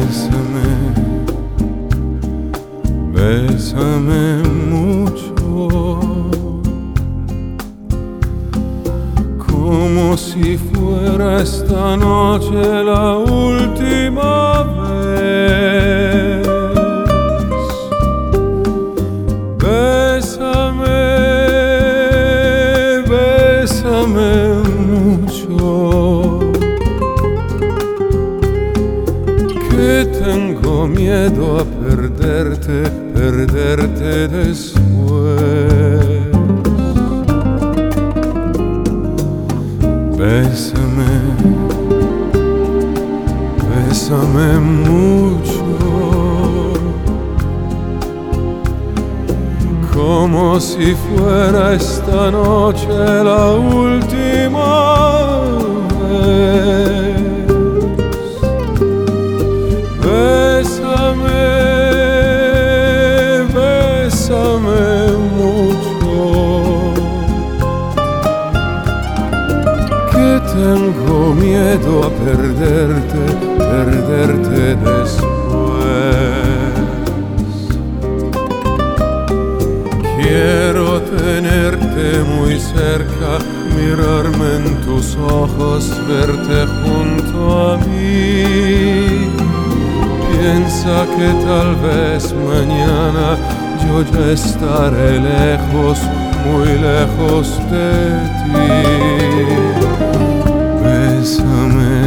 Bésame, bésame mucho, como si fuera esta noche la última vez. Bésame, bésame mucho, que tengo miedo a perderte, perderte después. Bésame, bésame mucho, como si fuera esta noche la última vez. Bésame, bésame mucho, que tengo miedo a perderte, perderte después. Quiero tenerte muy cerca, mirarme en tus ojos, verte junto a mí. Piensa que tal vez mañana yo ya estaré lejos, muy lejos de ti. Bésame,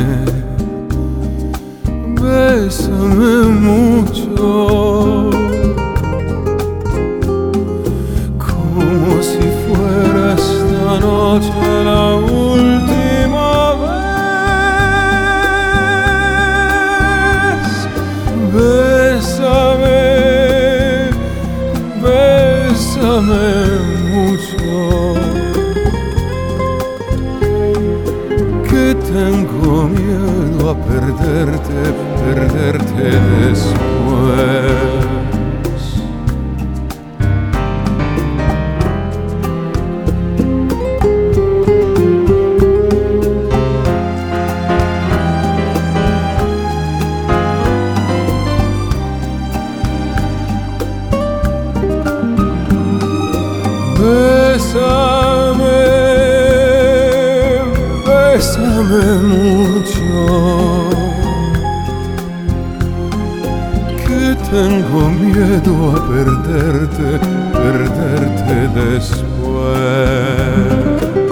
bésame mucho, como si fuera esta noche la última vez. Bésame, bésame mucho, que tengo miedo a perderte, perderte después. Bésame, bésame mucho, que tengo miedo a perderte, perderte después.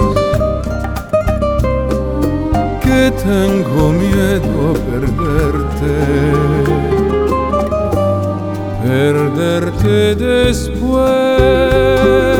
Que tengo miedo a perderte, perderte después.